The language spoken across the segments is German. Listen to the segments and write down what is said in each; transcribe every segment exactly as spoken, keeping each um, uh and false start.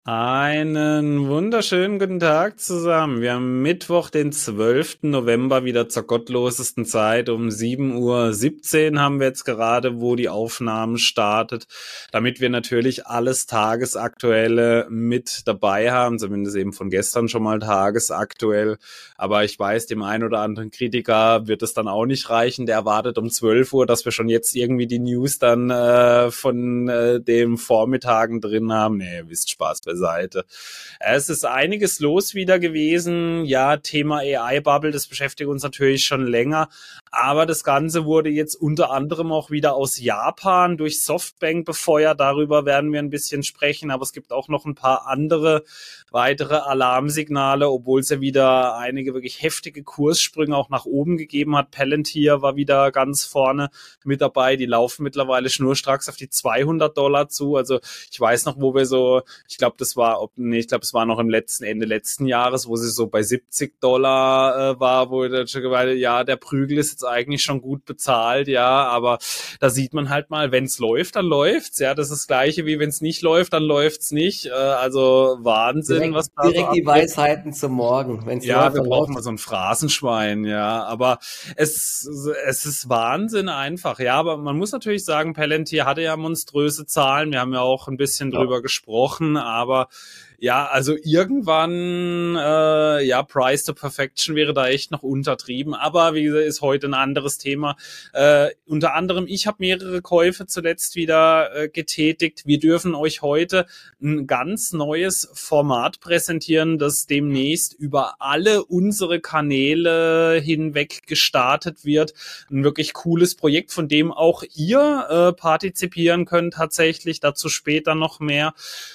Einen wunderschönen guten Tag zusammen. Wir haben Mittwoch, den zwölften November, wieder zur gottlosesten Zeit. Um sieben Uhr siebzehn haben wir jetzt gerade, wo die Aufnahme startet, damit wir natürlich alles Tagesaktuelle mit dabei haben, zumindest eben von gestern schon mal tagesaktuell. Aber ich weiß, dem einen oder anderen Kritiker wird es dann auch nicht reichen. Der erwartet um zwölf Uhr, dass wir schon jetzt irgendwie die News dann äh, von äh, dem Vormittagen drin haben. Nee, ihr wisst, Spaß beiseite. Es ist einiges los wieder gewesen. Ja, Thema A I-Bubble, das beschäftigt uns natürlich schon länger. Aber das Ganze wurde jetzt unter anderem auch wieder aus Japan durch Softbank befeuert. Darüber werden wir ein bisschen sprechen. Aber es gibt auch noch ein paar andere weitere Alarmsignale, obwohl es ja wieder einige wirklich heftige Kurssprünge auch nach oben gegeben hat. Palantir war wieder ganz vorne mit dabei. Die laufen mittlerweile schnurstracks auf die zweihundert Dollar zu. Also ich weiß noch, wo wir so, ich glaube, das war, ob, nee, ich glaube, es war noch im letzten, Ende letzten Jahres, wo sie so bei siebzig Dollar äh, war, wo der schon gemeint, ja, der Prügel ist jetzt eigentlich schon gut bezahlt, ja, aber da sieht man halt mal, wenn es läuft, dann läuft's, ja, das ist das Gleiche, wie wenn es nicht läuft, dann läuft's nicht, äh, also Wahnsinn, Direkt, was da direkt so die abgeht. Weisheiten zum Morgen. Wenn's Ja, läuft, wir dann brauchen läuft. mal so ein Phrasenschwein, ja, aber es, es ist Wahnsinn einfach, ja, aber man muss natürlich sagen, Palantir hatte ja monströse Zahlen, wir haben ja auch ein bisschen Ja. drüber gesprochen, aber ja, also irgendwann, äh, ja, Price to Perfection wäre da echt noch untertrieben, aber wie gesagt, ist heute ein anderes Thema. Äh, unter anderem, ich habe mehrere Käufe zuletzt wieder äh, getätigt. Wir dürfen euch heute ein ganz neues Format präsentieren, das demnächst über alle unsere Kanäle hinweg gestartet wird. Ein wirklich cooles Projekt, von dem auch ihr äh, partizipieren könnt tatsächlich. Dazu später noch mehr.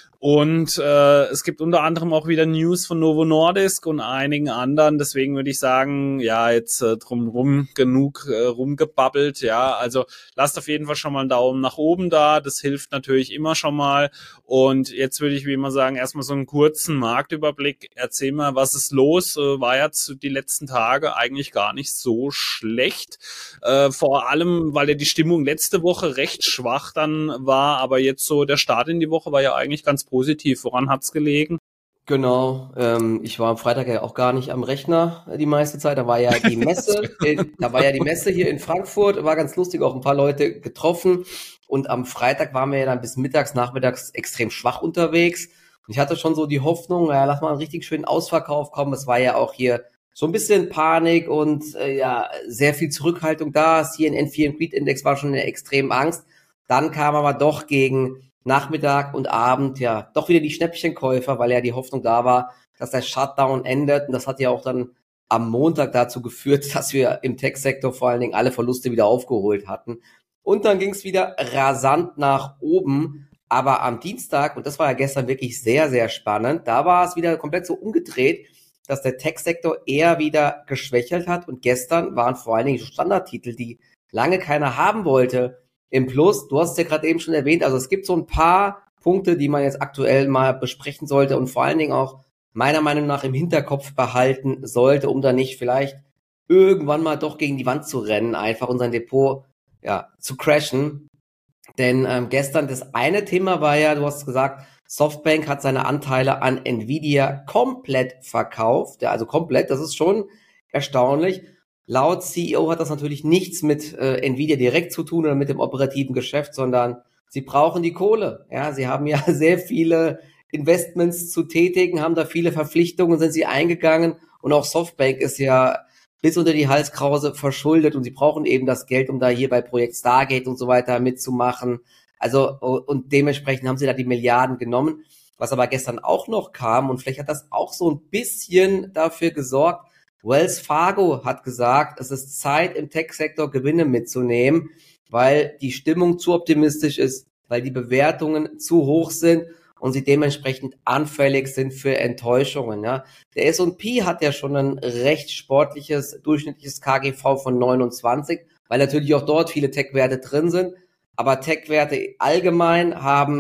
Und äh, es gibt unter anderem auch wieder News von Novo Nordisk und einigen anderen. Deswegen würde ich sagen, ja, jetzt äh, drumrum genug äh, rumgebabbelt. Ja, also lasst auf jeden Fall schon mal einen Daumen nach oben da. Das hilft natürlich immer schon mal. Und jetzt würde ich wie immer sagen, erstmal so einen kurzen Marktüberblick. Erzähl mal, was ist los? Äh, war jetzt die letzten Tage eigentlich gar nicht so schlecht. Äh, vor allem, weil ja die Stimmung letzte Woche recht schwach dann war. Aber jetzt so der Start in die Woche war ja eigentlich ganz positiv. Woran hat's gelegen? Genau, ähm, ich war am Freitag ja auch gar nicht am Rechner äh, die meiste Zeit. Da war ja die Messe, in, da war ja die Messe hier in Frankfurt, war ganz lustig, auch ein paar Leute getroffen. Und am Freitag waren wir ja dann bis mittags, nachmittags extrem schwach unterwegs. Und ich hatte schon so die Hoffnung, ja, lass mal einen richtig schönen Ausverkauf kommen. Es war ja auch hier so ein bisschen Panik und äh, ja, sehr viel Zurückhaltung da. Hier in N vier im Greed Index war schon eine extreme Angst. Dann kam aber doch gegen Nachmittag und Abend, ja, doch wieder die Schnäppchenkäufer, weil ja die Hoffnung da war, dass der Shutdown endet. Und das hat ja auch dann am Montag dazu geführt, dass wir im Tech-Sektor vor allen Dingen alle Verluste wieder aufgeholt hatten. Und dann ging es wieder rasant nach oben. Aber am Dienstag, und das war ja gestern wirklich sehr, sehr spannend, da war es wieder komplett so umgedreht, dass der Tech-Sektor eher wieder geschwächelt hat. Und gestern waren vor allen Dingen Standardtitel, die lange keiner haben wollte, im Plus. Du hast es ja gerade eben schon erwähnt, also es gibt so ein paar Punkte, die man jetzt aktuell mal besprechen sollte und vor allen Dingen auch meiner Meinung nach im Hinterkopf behalten sollte, um da nicht vielleicht irgendwann mal doch gegen die Wand zu rennen, einfach unser Depot ja zu crashen. Denn ähm, gestern das eine Thema war ja, du hast gesagt, Softbank hat seine Anteile an Nvidia komplett verkauft, ja, also komplett, das ist schon erstaunlich. Laut C E O hat das natürlich nichts mit äh, Nvidia direkt zu tun oder mit dem operativen Geschäft, sondern sie brauchen die Kohle. Ja, sie haben ja sehr viele Investments zu tätigen, haben da viele Verpflichtungen, sind sie eingegangen und auch Softbank ist ja bis unter die Halskrause verschuldet und sie brauchen eben das Geld, um da hier bei Projekt Stargate und so weiter mitzumachen. Also und dementsprechend haben sie da die Milliarden genommen. Was aber gestern auch noch kam und vielleicht hat das auch so ein bisschen dafür gesorgt, Wells Fargo hat gesagt, es ist Zeit im Tech-Sektor Gewinne mitzunehmen, weil die Stimmung zu optimistisch ist, weil die Bewertungen zu hoch sind und sie dementsprechend anfällig sind für Enttäuschungen. Ja. Der S und P hat ja schon ein recht sportliches, durchschnittliches K G V von neunundzwanzig, weil natürlich auch dort viele Tech-Werte drin sind. Aber Tech-Werte allgemein haben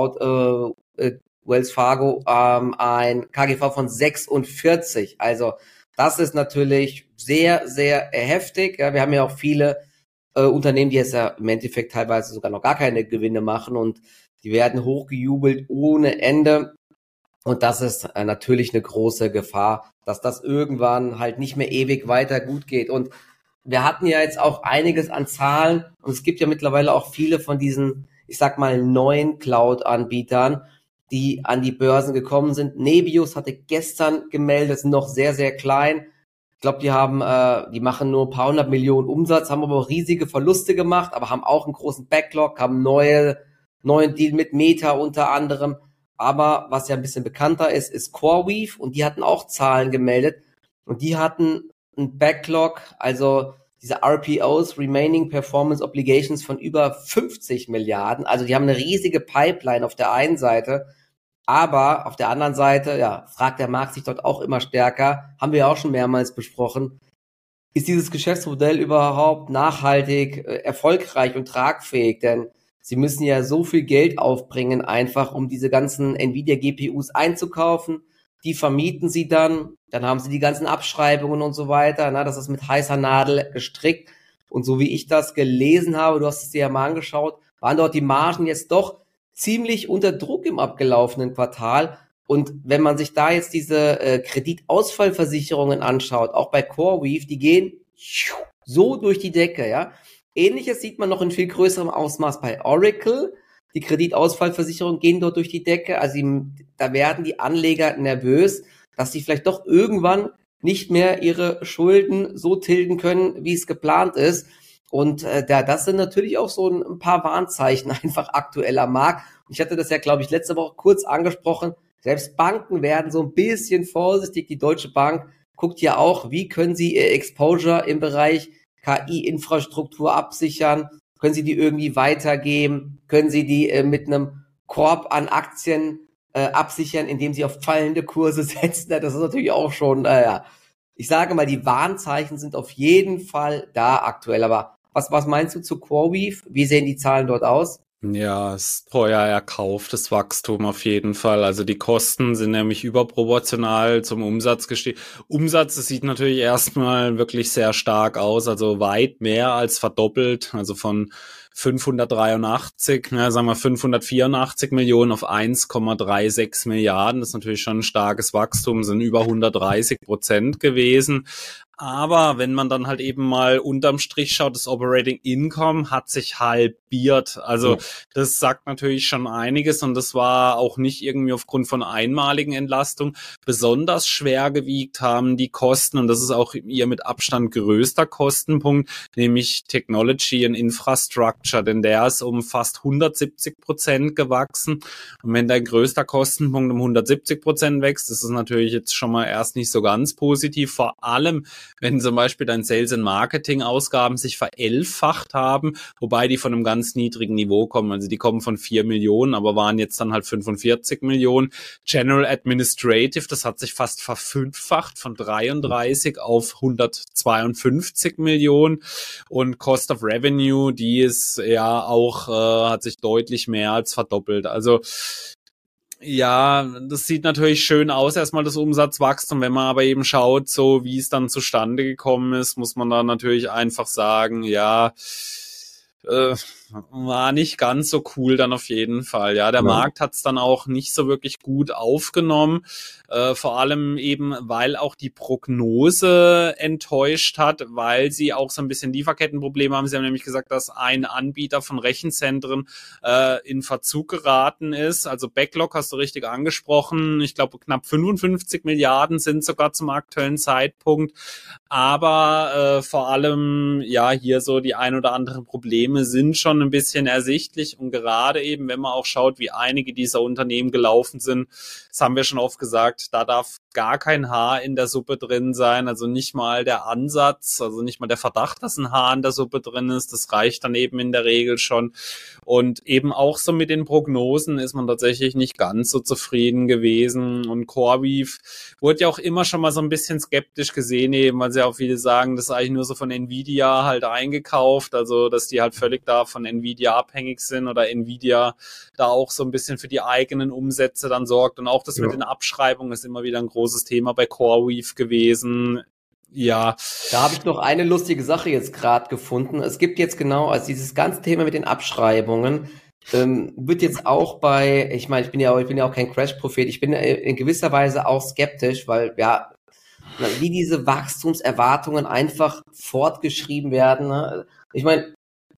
laut äh, Wells Fargo ähm, ein K G V von sechsundvierzig. Also das ist natürlich sehr, sehr heftig. Ja, wir haben ja auch viele äh, Unternehmen, die jetzt ja im Endeffekt teilweise sogar noch gar keine Gewinne machen und die werden hochgejubelt ohne Ende. Und das ist äh, natürlich eine große Gefahr, dass das irgendwann halt nicht mehr ewig weiter gut geht. Und wir hatten ja jetzt auch einiges an Zahlen und es gibt ja mittlerweile auch viele von diesen, ich sag mal, neuen Cloud-Anbietern, die an die Börsen gekommen sind. Nebius hatte gestern gemeldet, sind noch sehr, sehr klein. Ich glaube, die haben, äh, die machen nur ein paar hundert Millionen Umsatz, haben aber auch riesige Verluste gemacht, aber haben auch einen großen Backlog, haben neue, neuen Deal mit Meta unter anderem. Aber was ja ein bisschen bekannter ist, ist CoreWeave und die hatten auch Zahlen gemeldet und die hatten ein Backlog, also diese R P Os, Remaining Performance Obligations von über fünfzig Milliarden. Also die haben eine riesige Pipeline auf der einen Seite, aber auf der anderen Seite, ja, fragt der Markt sich dort auch immer stärker, haben wir ja auch schon mehrmals besprochen, ist dieses Geschäftsmodell überhaupt nachhaltig, äh, erfolgreich und tragfähig? Denn sie müssen ja so viel Geld aufbringen, einfach um diese ganzen Nvidia-G P Us einzukaufen. Die vermieten sie dann, dann haben sie die ganzen Abschreibungen und so weiter. Na, das ist mit heißer Nadel gestrickt. Und so wie ich das gelesen habe, du hast es dir ja mal angeschaut, waren dort die Margen jetzt doch ziemlich unter Druck im abgelaufenen Quartal. Und wenn man sich da jetzt diese äh, Kreditausfallversicherungen anschaut, auch bei CoreWeave, die gehen so durch die Decke, ja. Ähnliches sieht man noch in viel größerem Ausmaß bei Oracle. Die Kreditausfallversicherungen gehen dort durch die Decke. Also die, da werden die Anleger nervös, dass sie vielleicht doch irgendwann nicht mehr ihre Schulden so tilgen können, wie es geplant ist. Und äh, da, das sind natürlich auch so ein, ein paar Warnzeichen einfach aktuell am Markt. Und ich hatte das ja, glaube ich, letzte Woche kurz angesprochen. Selbst Banken werden so ein bisschen vorsichtig. Die Deutsche Bank guckt ja auch, wie können sie ihr Exposure im Bereich K I-Infrastruktur absichern? Können sie die irgendwie weitergeben? Können sie die äh, mit einem Korb an Aktien äh, absichern, indem sie auf fallende Kurse setzen? Das ist natürlich auch schon, naja, äh, ich sage mal, die Warnzeichen sind auf jeden Fall da aktuell. Aber was, was meinst du zu CoreWeave? Wie sehen die Zahlen dort aus? Ja, es ist teuer erkauftes Wachstum auf jeden Fall. Also die Kosten sind nämlich überproportional zum Umsatz gestiegen. Umsatz, das sieht natürlich erstmal wirklich sehr stark aus, also weit mehr als verdoppelt, also von fünfhundertdreiundachtzig, ne, sagen wir fünfhundertvierundachtzig Millionen auf eins Komma sechsunddreißig Milliarden. Das ist natürlich schon ein starkes Wachstum, sind über hundertdreißig Prozent gewesen. Aber wenn man dann halt eben mal unterm Strich schaut, das Operating Income hat sich halbiert. Also das sagt natürlich schon einiges und das war auch nicht irgendwie aufgrund von einmaligen Entlastungen. Besonders schwer gewiegt haben die Kosten und das ist auch ihr mit Abstand größter Kostenpunkt, nämlich Technology and Infrastructure, denn der ist um fast hundertsiebzig Prozent gewachsen. Und wenn dein größter Kostenpunkt um hundertsiebzig Prozent wächst, das ist natürlich jetzt schon mal erst nicht so ganz positiv, vor allem wenn zum Beispiel dein Sales- and Marketing-Ausgaben sich verelfacht haben, wobei die von einem ganz niedrigen Niveau kommen. Also die kommen von vier Millionen, aber waren jetzt dann halt fünfundvierzig Millionen. General Administrative, das hat sich fast verfünffacht von dreiunddreißig auf hundertzweiundfünfzig Millionen. Und Cost of Revenue, die ist ja auch, äh, hat sich deutlich mehr als verdoppelt. Also ja, das sieht natürlich schön aus, erstmal das Umsatzwachstum. Wenn man aber eben schaut, so wie es dann zustande gekommen ist, muss man da natürlich einfach sagen, ja, äh, war nicht ganz so cool dann auf jeden Fall. Ja, der ja. Markt hat es dann auch nicht so wirklich gut aufgenommen, äh, vor allem eben, weil auch die Prognose enttäuscht hat, weil sie auch so ein bisschen Lieferkettenprobleme haben. Sie haben nämlich gesagt, dass ein Anbieter von Rechenzentren äh, in Verzug geraten ist. Also Backlog hast du richtig angesprochen. Ich glaube, knapp fünfundfünfzig Milliarden sind sogar zum aktuellen Zeitpunkt. Aber äh, vor allem, ja, hier so die ein oder anderen Probleme sind schon ein bisschen ersichtlich und gerade eben, wenn man auch schaut, wie einige dieser Unternehmen gelaufen sind, das haben wir schon oft gesagt, da darf gar kein Haar in der Suppe drin sein, also nicht mal der Ansatz, also nicht mal der Verdacht, dass ein Haar in der Suppe drin ist, das reicht dann eben in der Regel schon und eben auch so mit den Prognosen ist man tatsächlich nicht ganz so zufrieden gewesen und CoreWeave wurde ja auch immer schon mal so ein bisschen skeptisch gesehen eben, weil sie auch viele sagen, das ist eigentlich nur so von Nvidia halt eingekauft, also dass die halt völlig da von Nvidia abhängig sind oder Nvidia da auch so ein bisschen für die eigenen Umsätze dann sorgt und auch das ja. mit den Abschreibungen ist immer wieder ein großes Thema bei CoreWeave gewesen. Ja. Da habe ich noch eine lustige Sache jetzt gerade gefunden. Es gibt jetzt genau, also dieses ganze Thema mit den Abschreibungen, Ähm, wird jetzt auch bei, ich meine, ich bin ja auch, ich bin ja auch kein Crash-Prophet, ich bin in gewisser Weise auch skeptisch, weil ja, wie diese Wachstumserwartungen einfach fortgeschrieben werden. Ne? Ich meine,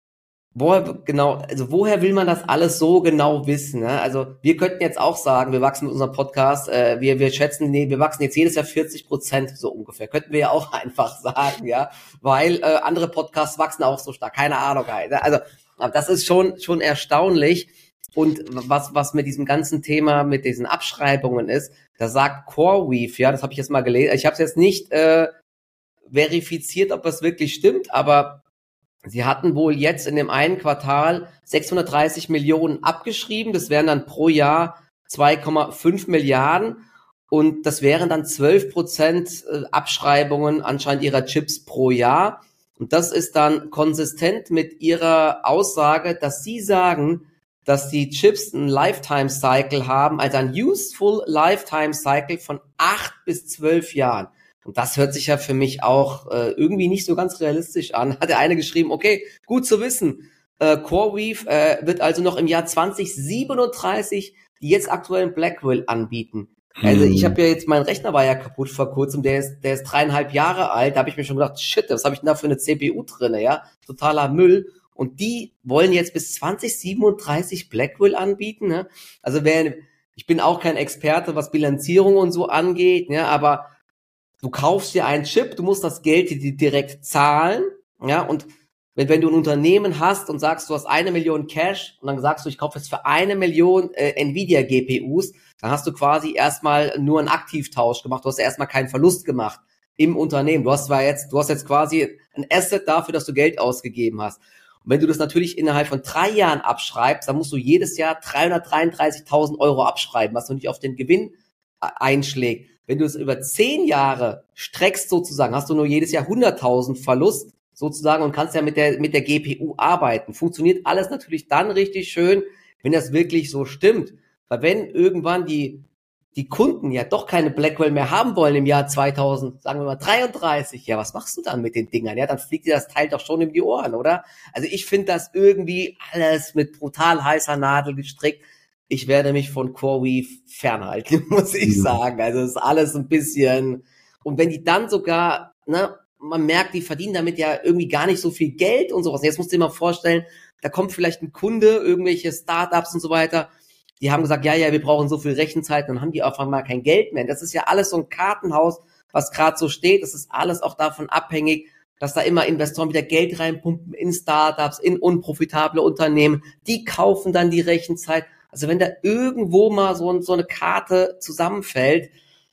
woher genau, also woher will man das alles so genau wissen? Ne? Also wir könnten jetzt auch sagen, wir wachsen mit unserem Podcast, äh, wir wir schätzen, nee, wir wachsen jetzt jedes Jahr vierzig Prozent so ungefähr. Könnten wir ja auch einfach sagen, ja, weil äh, andere Podcasts wachsen auch so stark. Keine Ahnung, halt, ne? Also aber das ist schon schon erstaunlich. Und was was mit diesem ganzen Thema, mit diesen Abschreibungen ist, da sagt CoreWeave, ja, das habe ich jetzt mal gelesen. Ich habe es jetzt nicht äh, verifiziert, ob das wirklich stimmt, aber sie hatten wohl jetzt in dem einen Quartal sechshundertdreißig Millionen abgeschrieben. Das wären dann pro Jahr zwei Komma fünf Milliarden. Und das wären dann zwölf Prozent Abschreibungen anscheinend ihrer Chips pro Jahr. Und das ist dann konsistent mit ihrer Aussage, dass sie sagen, dass die Chips einen Lifetime Cycle haben, also ein Useful Lifetime Cycle von acht bis zwölf Jahren. Und das hört sich ja für mich auch äh, irgendwie nicht so ganz realistisch an. Hat der eine geschrieben, okay, gut zu wissen. Äh, CoreWeave äh, wird also noch im Jahr zwanzig siebenunddreißig die jetzt aktuellen Blackwell anbieten. Hm. Also ich habe ja jetzt, mein Rechner war ja kaputt vor kurzem, der ist, der ist dreieinhalb Jahre alt. Da habe ich mir schon gedacht, shit, was habe ich denn da für eine C P U drinne, ja? Totaler Müll. Und die wollen jetzt bis zwanzig siebenunddreißig Blackwell anbieten. Ne? Also wer, ich bin auch kein Experte, was Bilanzierung und so angeht, ne? Aber du kaufst dir einen Chip, du musst das Geld dir direkt zahlen, ja, und wenn, wenn du ein Unternehmen hast und sagst, du hast eine Million Cash und dann sagst du, ich kaufe jetzt für eine Million äh, Nvidia G P Us, dann hast du quasi erstmal nur einen Aktivtausch gemacht, du hast erstmal keinen Verlust gemacht im Unternehmen. Du hast zwar jetzt, du hast jetzt quasi ein Asset dafür, dass du Geld ausgegeben hast. Und wenn du das natürlich innerhalb von drei Jahren abschreibst, dann musst du jedes Jahr dreihundertdreiunddreißigtausend Euro abschreiben, was du nicht auf den Gewinn einschlägt. Wenn du es über zehn Jahre streckst sozusagen, hast du nur jedes Jahr hunderttausend Verlust sozusagen und kannst ja mit der mit der G P U arbeiten. Funktioniert alles natürlich dann richtig schön, wenn das wirklich so stimmt. Weil wenn irgendwann die die Kunden ja doch keine Blackwell mehr haben wollen im Jahr zweitausend, sagen wir mal dreiunddreißig, ja, was machst du dann mit den Dingern? Ja, dann fliegt dir das Teil doch schon in die Ohren, oder? Also ich finde das irgendwie alles mit brutal heißer Nadel gestrickt. Ich werde mich von CoreWeave fernhalten, muss ich sagen. Also es ist alles ein bisschen, und wenn die dann sogar, ne, man merkt, die verdienen damit ja irgendwie gar nicht so viel Geld und sowas. Jetzt musst du dir mal vorstellen, da kommt vielleicht ein Kunde, irgendwelche Startups und so weiter, die haben gesagt, ja, ja, wir brauchen so viel Rechenzeit, dann haben die auf einmal kein Geld mehr. Das ist ja alles so ein Kartenhaus, was gerade so steht. Das ist alles auch davon abhängig, dass da immer Investoren wieder Geld reinpumpen in Startups, in unprofitable Unternehmen. Die kaufen dann die Rechenzeit. Also wenn da irgendwo mal so, so eine Karte zusammenfällt,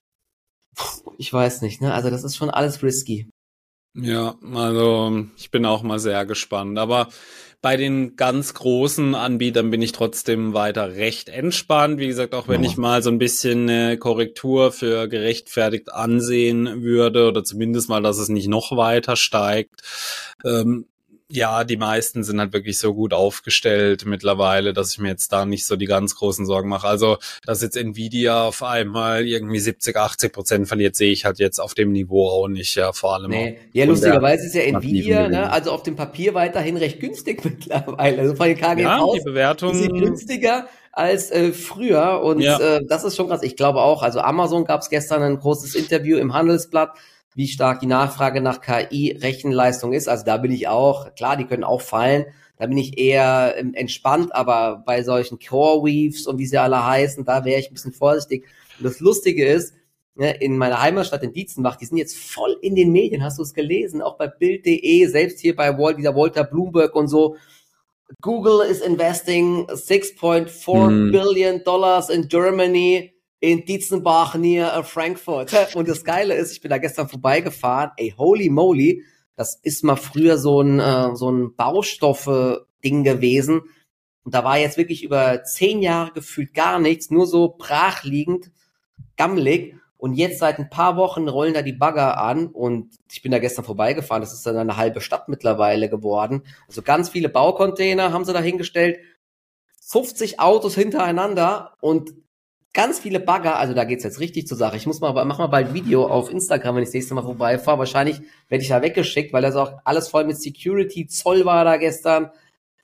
ich weiß nicht, ne? Also das ist schon alles risky. Ja, also ich bin auch mal sehr gespannt. Aber bei den ganz großen Anbietern bin ich trotzdem weiter recht entspannt. Wie gesagt, auch wenn ja. ich mal so ein bisschen eine Korrektur für gerechtfertigt ansehen würde oder zumindest mal, dass es nicht noch weiter steigt. Ähm, ja, die meisten sind halt wirklich so gut aufgestellt mittlerweile, dass ich mir jetzt da nicht so die ganz großen Sorgen mache. Also, dass jetzt Nvidia auf einmal irgendwie siebzig, achtzig Prozent verliert, sehe ich halt jetzt auf dem Niveau auch nicht, ja, vor allem. Nee. Ja, lustigerweise ist ja Nvidia, ne, also auf dem Papier weiterhin recht günstig mittlerweile. Also von den K G Vs ja, die Bewertung ist sie günstiger als äh, früher und ja. äh, das ist schon krass. Ich glaube auch, also Amazon gab es gestern ein großes Interview im Handelsblatt, wie stark die Nachfrage nach K I-Rechenleistung ist. Also da bin ich auch, klar, die können auch fallen. Da bin ich eher ähm, entspannt, aber bei solchen CoreWeaves und wie sie alle heißen, da wäre ich ein bisschen vorsichtig. Und das Lustige ist, ne, in meiner Heimatstadt in Dietzenbach, die sind jetzt voll in den Medien, hast du es gelesen? Auch bei Bild punkt de, selbst hier bei Walt, dieser Walter Bloomberg und so. Google is investing six point four hm. billion dollars in Germany, in Dietzenbach near Frankfurt. Und das Geile ist, ich bin da gestern vorbeigefahren, ey, holy moly, das ist mal früher so ein äh, so ein Baustoffe-Ding gewesen. Und da war jetzt wirklich über zehn Jahre gefühlt gar nichts, nur so brachliegend, gammelig. Und jetzt seit ein paar Wochen rollen da die Bagger an und ich bin da gestern vorbeigefahren, das ist dann eine halbe Stadt mittlerweile geworden. Also ganz viele Baucontainer haben sie da hingestellt, fünfzig Autos hintereinander und ganz viele Bagger, also da geht's jetzt richtig zur Sache. Ich muss mal, mach mal bald ein Video auf Instagram, wenn ich das nächste Mal vorbeifahre. Wahrscheinlich werde ich da weggeschickt, weil das auch alles voll mit Security, Zoll war da gestern.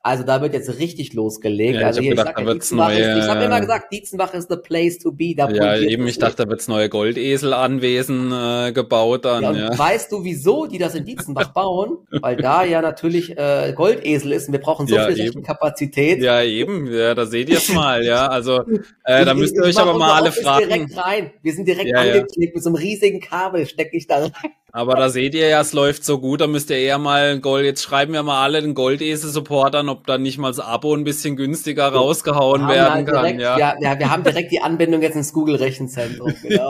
Also da wird jetzt richtig losgelegt. Ja, also ich hier, habe gedacht, ich sag da ja, wird's Dietzenbach neue. Ist, ich habe immer gesagt, Dietzenbach ist the place to be. Da Ja, pulsiert eben, es ich dachte, nicht. da wird's neue Goldesel-Anwesen äh, gebaut dann, Ja, und ja. weißt du, wieso die das in Dietzenbach bauen? Weil da ja natürlich äh, Goldesel ist und wir brauchen so Ja, viel eben. Rechenkapazität. Ja, eben, ja, da seht ihr es mal, ja. Also, äh, da Ich, müsst ich, ihr ich euch mache aber mal unser alle Office fragen. direkt rein. Wir sind direkt Ja, ja. angeklickt mit so einem riesigen Kabel, stecke ich da rein. Aber da seht ihr ja, es läuft so gut, da müsst ihr eher mal ein Gold, jetzt schreiben wir mal alle den Goldesel-Support an, ob dann nicht mal das Abo ein bisschen günstiger Wir rausgehauen haben werden halt kann, direkt, ja. ja, ja, wir haben direkt die Anbindung jetzt ins Google-Rechenzentrum, genau.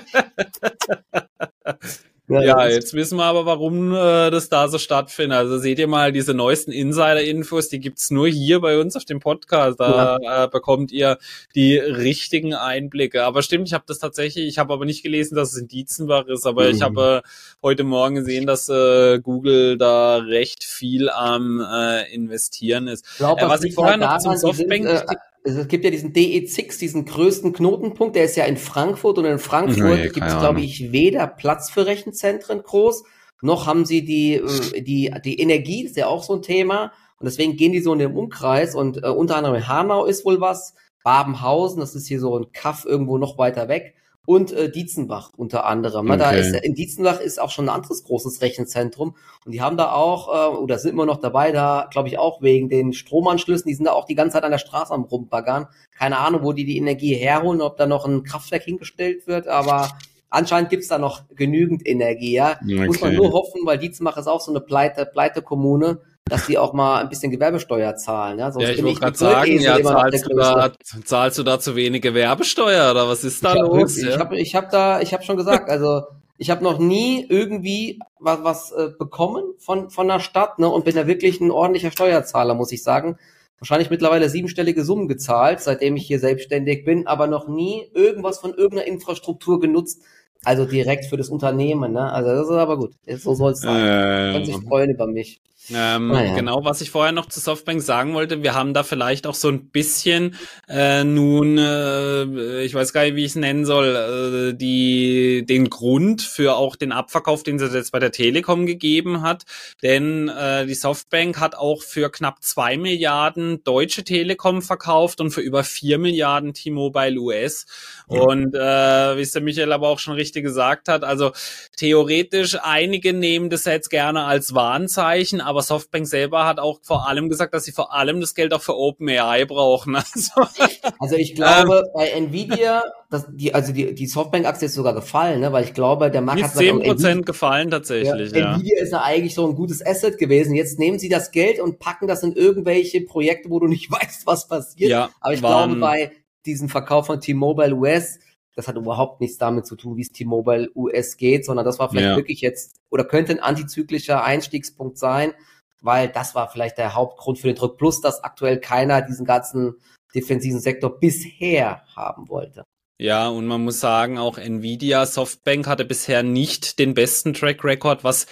Ja, Ja, das ist- jetzt wissen wir aber, warum äh, das da so stattfindet. Also seht ihr mal, diese neuesten Insider-Infos, die gibt's nur hier bei uns auf dem Podcast. Da äh, bekommt ihr die richtigen Einblicke. Aber stimmt, ich habe das tatsächlich, ich habe aber nicht gelesen, dass es in Dietzenbach ist, aber Mhm. ich habe äh, heute Morgen gesehen, dass äh, Google da recht viel am äh, investieren ist. Ich glaube, Äh, das was ich liegt vorher halt noch zum daran, die sind, Softbank... äh, also es gibt ja diesen D E sechs, diesen größten Knotenpunkt, der ist ja in Frankfurt und in Frankfurt Nee, gibt keine es, glaube Ahnung. ich, weder Platz für Rechenzentren groß, noch haben sie die, äh, die, die Energie, das ist ja auch so ein Thema und deswegen gehen die so in den Umkreis und äh, unter anderem in Hanau ist wohl was, Babenhausen, das ist hier so ein Kaff irgendwo noch weiter weg und äh, Dietzenbach unter anderem. Ne? Da Okay. ist in Dietzenbach ist auch schon ein anderes großes Rechenzentrum und die haben da auch äh, oder sind immer noch dabei, da glaube ich auch wegen den Stromanschlüssen, die sind da auch die ganze Zeit an der Straße am rumbaggern. Keine Ahnung, wo die die Energie herholen, ob da noch ein Kraftwerk hingestellt wird, aber anscheinend gibt's da noch genügend Energie, ja. Muss man Okay. nur hoffen, weil Dietzenbach ist auch so eine Pleite, Pleite-Kommune, dass die auch mal ein bisschen Gewerbesteuer zahlen, ja. Sonst Ja, ich bin wollte ich gerade mit sagen, Goldesel ja, immer noch der zahlst du Größte. da, zahlst du da zu wenig Gewerbesteuer oder was ist da Ich hab, los? wirklich- ich Ja? habe ich hab da, ich habe schon gesagt, also ich habe noch nie irgendwie was, was äh, bekommen von von der Stadt, ne, und bin da wirklich ein ordentlicher Steuerzahler, muss ich sagen. Wahrscheinlich mittlerweile siebenstellige Summen gezahlt, seitdem ich hier selbstständig bin, aber noch nie irgendwas von irgendeiner Infrastruktur genutzt, also direkt für das Unternehmen, ne? Also das ist aber gut, so soll es sein. Äh, Können sich freuen über mich. Ähm, Naja. Genau, was ich vorher noch zu Softbank sagen wollte, wir haben da vielleicht auch so ein bisschen äh, nun, äh, ich weiß gar nicht, wie ich es nennen soll, äh, die den Grund für auch den Abverkauf, den sie jetzt bei der Telekom gegeben hat, denn äh, die Softbank hat auch für knapp zwei Milliarden Deutsche Telekom verkauft und für über vier Milliarden T-Mobile U S. Ja. Und äh, wie es der Michael aber auch schon richtig gesagt hat, also theoretisch, einige nehmen das jetzt gerne als Warnzeichen, aber Softbank selber hat auch vor allem gesagt, dass sie vor allem das Geld auch für OpenAI brauchen. Also, Also ich glaube, bei Nvidia, das, die, also die, die Softbank-Aktie ist sogar gefallen, ne? Weil ich glaube, der Markt die hat ist zehn gesagt, oh, Prozent gefallen tatsächlich, ja. Nvidia ist ja eigentlich so ein gutes Asset gewesen. Jetzt nehmen sie das Geld und packen das in irgendwelche Projekte, wo du nicht weißt, was passiert. Ja, Aber ich waren- glaube, bei diesem Verkauf von T-Mobile U S, das hat überhaupt nichts damit zu tun, wie es T-Mobile U S geht, sondern das war vielleicht Ja. wirklich jetzt oder könnte ein antizyklischer Einstiegspunkt sein, weil das war vielleicht der Hauptgrund für den Druck. Plus, dass aktuell keiner diesen ganzen defensiven Sektor bisher haben wollte. Ja, und man muss sagen, auch Nvidia, Softbank hatte bisher nicht den besten Track Record, was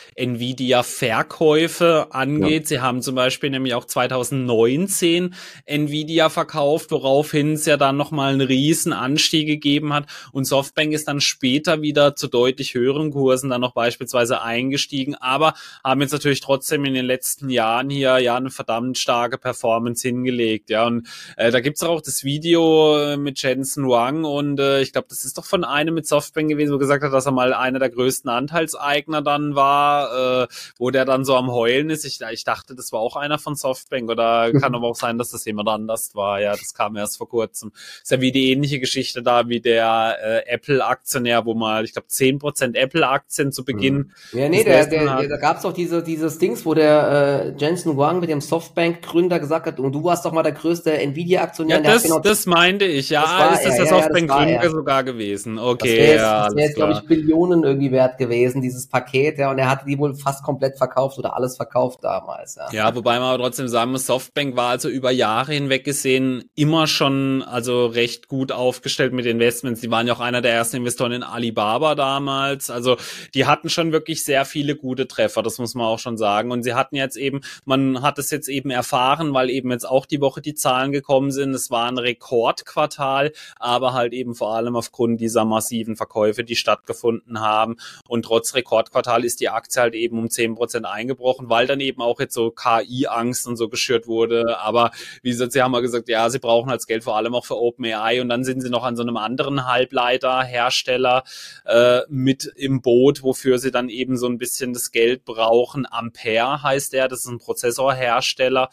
Nvidia-Verkäufe angeht. Ja. Sie haben zum Beispiel nämlich auch zwanzig neunzehn Nvidia verkauft, woraufhin es ja dann nochmal einen riesen Anstieg gegeben hat. Und Softbank ist dann später wieder zu deutlich höheren Kursen dann noch beispielsweise eingestiegen, aber haben jetzt natürlich trotzdem in den letzten Jahren hier ja eine verdammt starke Performance hingelegt. Ja, und äh, da gibt's auch das Video mit Jensen Huang und ich glaube, das ist doch von einem mit Softbank gewesen, wo gesagt hat, dass er mal einer der größten Anteilseigner dann war, äh, wo der dann so am Heulen ist. Ich, ich dachte, das war auch einer von Softbank oder kann aber auch sein, dass das jemand anders war. Ja, das kam erst vor kurzem. Ist ja wie die ähnliche Geschichte da wie der äh, Apple-Aktionär, wo mal, ich glaube, zehn Prozent Apple-Aktien zu Beginn. Ja, nee, der, der, der, da gab's doch diese, dieses Dings, wo der äh, Jensen Huang mit dem Softbank-Gründer gesagt hat, und du warst doch mal der größte Nvidia-Aktionär. Ja, das, genau, das meinte ich. Ja, das war ist das er, der ja, Softbank-Gründer ja, sogar gewesen. Okay, das wär jetzt, ja, das wäre jetzt, glaube ich, Billionen irgendwie wert gewesen, dieses Paket, ja, und er hatte die wohl fast komplett verkauft oder alles verkauft damals, ja. Ja, wobei man aber trotzdem sagen muss, Softbank war also über Jahre hinweg gesehen immer schon also recht gut aufgestellt mit Investments. Die waren ja auch einer der ersten Investoren in Alibaba damals. Also die hatten schon wirklich sehr viele gute Treffer, das muss man auch schon sagen. Und sie hatten jetzt eben, man hat es jetzt eben erfahren, weil eben jetzt auch die Woche die Zahlen gekommen sind. Es war ein Rekordquartal, aber halt eben eben vor allem aufgrund dieser massiven Verkäufe, die stattgefunden haben. Und trotz Rekordquartal ist die Aktie halt eben um zehn Prozent eingebrochen, weil dann eben auch jetzt so K I-Angst und so geschürt wurde. Aber wie gesagt, sie haben mal gesagt, ja, sie brauchen halt das Geld vor allem auch für OpenAI und dann sind sie noch an so einem anderen Halbleiterhersteller äh, mit im Boot, wofür sie dann eben so ein bisschen das Geld brauchen. Ampere heißt der, das ist ein Prozessorhersteller.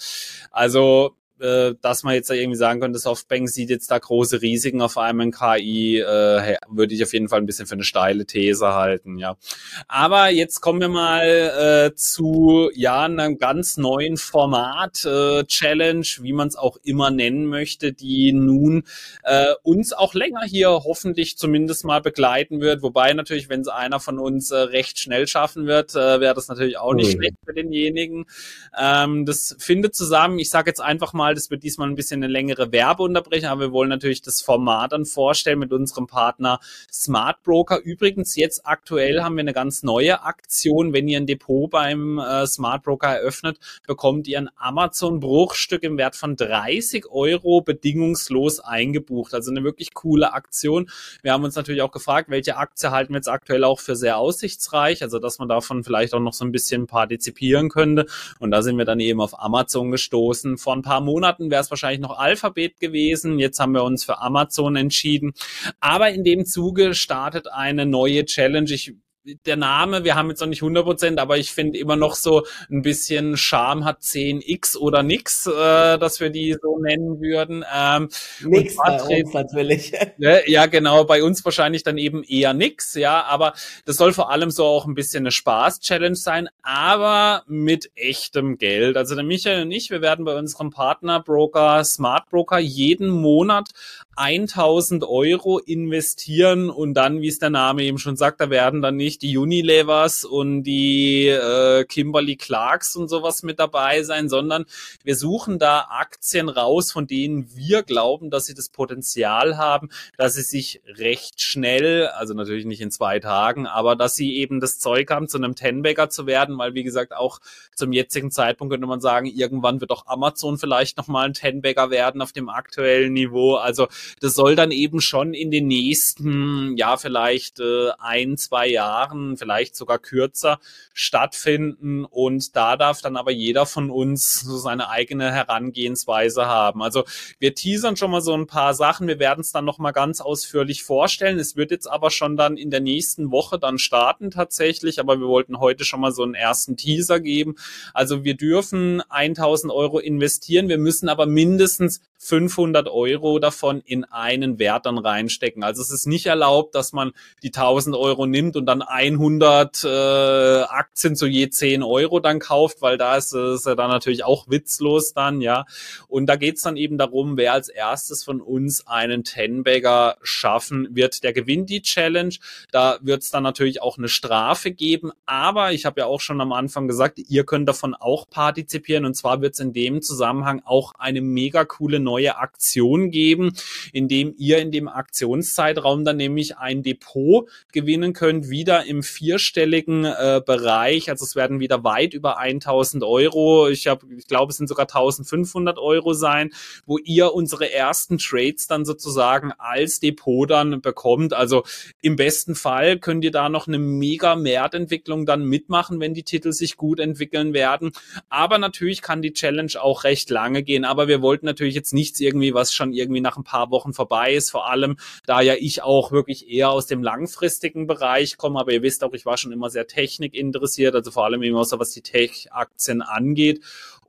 Also dass man jetzt da irgendwie sagen könnte, Softbank sieht jetzt da große Risiken auf einmal in K I, äh, würde ich auf jeden Fall ein bisschen für eine steile These halten, ja. Aber jetzt kommen wir mal äh, zu ja einem ganz neuen Format, äh, Challenge, wie man es auch immer nennen möchte, die nun äh, uns auch länger hier hoffentlich zumindest mal begleiten wird, wobei natürlich, wenn es einer von uns äh, recht schnell schaffen wird, äh, wäre das natürlich auch nicht mhm. schlecht für denjenigen. Ähm, das findet zusammen, ich sage jetzt einfach mal, das wird diesmal ein bisschen eine längere Werbeunterbrechung, aber wir wollen natürlich das Format dann vorstellen mit unserem Partner Smart Broker. Übrigens, jetzt aktuell haben wir eine ganz neue Aktion. Wenn ihr ein Depot beim äh, Smart Broker eröffnet, bekommt ihr ein Amazon-Bruchstück im Wert von dreißig Euro bedingungslos eingebucht. Also eine wirklich coole Aktion. Wir haben uns natürlich auch gefragt, welche Aktie halten wir jetzt aktuell auch für sehr aussichtsreich, also dass man davon vielleicht auch noch so ein bisschen partizipieren könnte. Und da sind wir dann eben auf Amazon gestoßen. Vor ein paar Monaten wäre es wahrscheinlich noch Alphabet gewesen. Jetzt haben wir uns für Amazon entschieden. Aber in dem Zuge startet eine neue Challenge. Ich Der Name, wir haben jetzt noch nicht hundert Prozent, aber ich finde immer noch so ein bisschen Charme hat zehn x oder nix, äh, dass wir die so nennen würden. Ähm, nix bei uns natürlich. Ne, ja, genau, bei uns wahrscheinlich dann eben eher nix, ja, aber das soll vor allem so auch ein bisschen eine Spaß-Challenge sein, aber mit echtem Geld. Also der Michael und ich, wir werden bei unserem Partnerbroker Smart Broker jeden Monat eintausend Euro investieren und dann, wie es der Name eben schon sagt, da werden dann nicht die Unilevers und die äh, Kimberly Clarks und sowas mit dabei sein, sondern wir suchen da Aktien raus, von denen wir glauben, dass sie das Potenzial haben, dass sie sich recht schnell, also natürlich nicht in zwei Tagen, aber dass sie eben das Zeug haben, zu einem Ten-Bagger zu werden, weil wie gesagt auch zum jetzigen Zeitpunkt könnte man sagen, irgendwann wird auch Amazon vielleicht nochmal ein Ten-Bagger werden auf dem aktuellen Niveau, also das soll dann eben schon in den nächsten, ja vielleicht äh, ein, zwei Jahren, vielleicht sogar kürzer stattfinden und da darf dann aber jeder von uns so seine eigene Herangehensweise haben. Also wir teasern schon mal so ein paar Sachen, wir werden es dann nochmal ganz ausführlich vorstellen. Es wird jetzt aber schon dann in der nächsten Woche dann starten tatsächlich, aber wir wollten heute schon mal so einen ersten Teaser geben. Also wir dürfen eintausend Euro investieren, wir müssen aber mindestens fünfhundert Euro davon in einen Wert dann reinstecken. Also es ist nicht erlaubt, dass man die tausend Euro nimmt und dann hundert äh, Aktien zu je zehn Euro dann kauft, weil da ist es ja dann natürlich auch witzlos dann, ja. Und da geht's dann eben darum, wer als erstes von uns einen Ten-Bagger schaffen wird, der gewinnt die Challenge. Da wird's dann natürlich auch eine Strafe geben, aber ich habe ja auch schon am Anfang gesagt, ihr könnt davon auch partizipieren und zwar wird's in dem Zusammenhang auch eine mega coole neue Aktion geben, indem ihr in dem Aktionszeitraum dann nämlich ein Depot gewinnen könnt, wieder im vierstelligen äh, Bereich, also es werden wieder weit über eintausend Euro, ich habe, ich glaube, es sind sogar eintausendfünfhundert Euro sein, wo ihr unsere ersten Trades dann sozusagen als Depot dann bekommt, also im besten Fall könnt ihr da noch eine mega Wertentwicklung dann mitmachen, wenn die Titel sich gut entwickeln werden, aber natürlich kann die Challenge auch recht lange gehen, aber wir wollten natürlich jetzt nichts irgendwie, was schon irgendwie nach ein paar Wochen vorbei ist, vor allem, da ja ich auch wirklich eher aus dem langfristigen Bereich komme, aber ihr wisst auch, ich war schon immer sehr technikinteressiert, also vor allem eben auch so, was die Tech-Aktien angeht.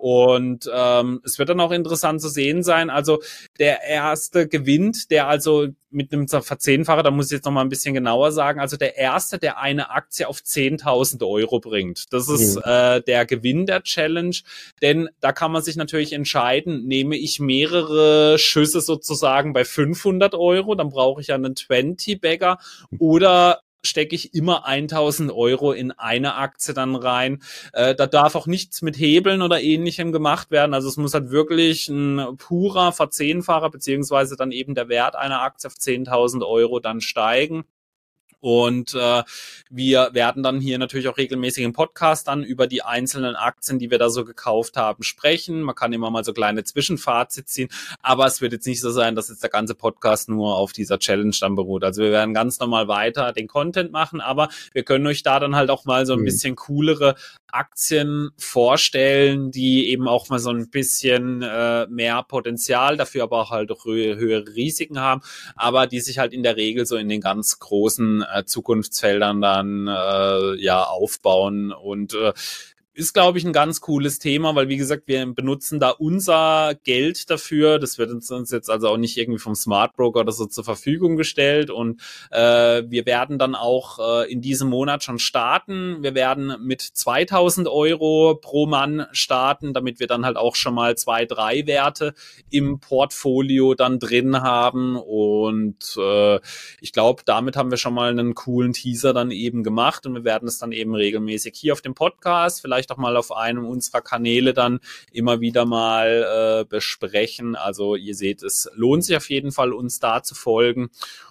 Und ähm, es wird dann auch interessant zu sehen sein, also der erste gewinnt, der also mit einem Verzehnfacher, da muss ich jetzt noch mal ein bisschen genauer sagen, also der erste, der eine Aktie auf zehntausend Euro bringt. Das ist mhm. äh, der Gewinn der Challenge, denn da kann man sich natürlich entscheiden, nehme ich mehrere Schüsse sozusagen bei fünfhundert Euro, dann brauche ich ja einen zwanzig-Bagger oder stecke ich immer eintausend Euro in eine Aktie dann rein. Äh, da darf auch nichts mit Hebeln oder Ähnlichem gemacht werden. Also es muss halt wirklich ein purer Verzehnfacher beziehungsweise dann eben der Wert einer Aktie auf zehntausend Euro dann steigen. Und äh, wir werden dann hier natürlich auch regelmäßig im Podcast dann über die einzelnen Aktien, die wir da so gekauft haben, sprechen. Man kann immer mal so kleine Zwischenfazits ziehen, aber es wird jetzt nicht so sein, dass jetzt der ganze Podcast nur auf dieser Challenge dann beruht. Also wir werden ganz normal weiter den Content machen, aber wir können euch da dann halt auch mal so ein bisschen coolere Aktien vorstellen, die eben auch mal so ein bisschen äh, mehr Potenzial, dafür aber auch halt auch hö- höhere Risiken haben, aber die sich halt in der Regel so in den ganz großen äh, Zukunftsfeldern dann äh, ja aufbauen und äh, ist, glaube ich, ein ganz cooles Thema, weil, wie gesagt, wir benutzen da unser Geld dafür. Das wird uns, uns jetzt also auch nicht irgendwie vom Smart Broker oder so zur Verfügung gestellt. Und äh, wir werden dann auch äh, in diesem Monat schon starten. Wir werden mit zweitausend Euro pro Mann starten, damit wir dann halt auch schon mal zwei, drei Werte im Portfolio dann drin haben. Und äh, ich glaube, damit haben wir schon mal einen coolen Teaser dann eben gemacht. Und wir werden es dann eben regelmäßig hier auf dem Podcast, vielleicht auch mal auf einem unserer Kanäle dann immer wieder mal äh, besprechen. Also ihr seht, es lohnt sich auf jeden Fall, uns da zu folgen.